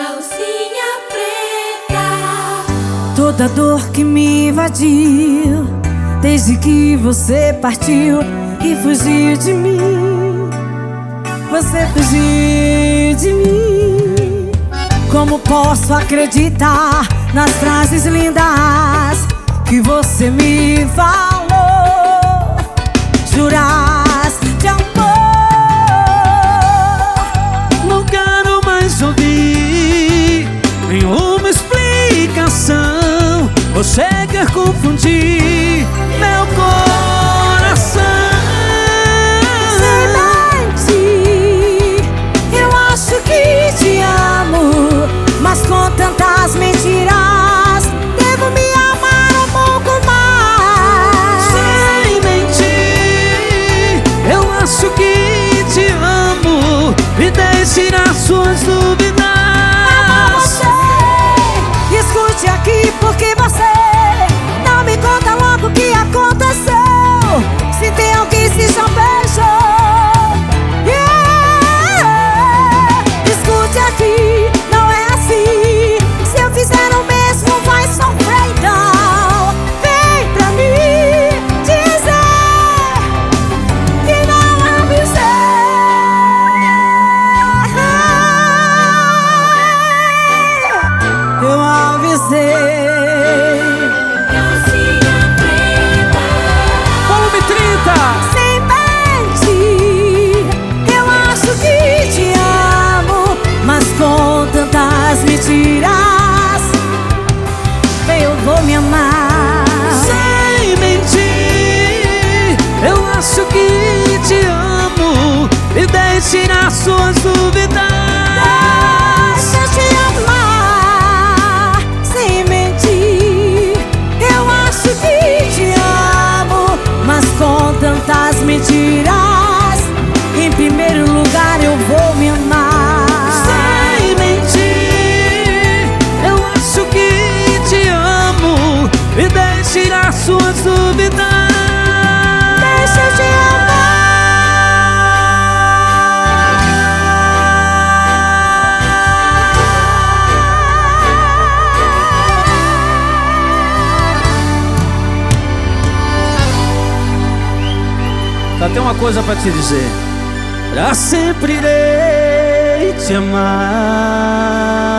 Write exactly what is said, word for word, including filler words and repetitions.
Calcinha preta. Toda dor que me invadiu desde que você partiu e fugiu de mim. Você fugiu de mim. Como posso acreditar nas frases lindas que você me falou? Juraste de amor. Não quero mais ouvir nenhuma explicação. Você quer confundir meu coração. Sem mentir, eu acho que te amo, mas com tantas mentiras devo me amar um pouco mais. Sem mentir, eu acho que te amo. Me deixe tirar suas dúvidas. Amo você, escute aqui porque você não me conta logo o que aconteceu. Se tem alguém se já beijou, yeah. Escute aqui, não é assim. Se eu fizer o mesmo vai sofrer, então vem pra mim dizer que não avisei. Eu avisei. Calcinha preta. Volume trinta. Sem mentir, eu acho que te amo, mas com tantas mentiras eu vou me amar. Sem mentir, eu acho que te amo. Me deixe tirar suas dúvidas. Deixa eu te amar. Sem mentir, eu acho que te amo, mas com tantas mentiras em primeiro lugar eu vou me amar. Sem mentir, eu acho que te amo. Me deixe tirar suas dúvidas. Deixa eu te Só tem uma coisa pra te dizer: pra sempre irei te amar.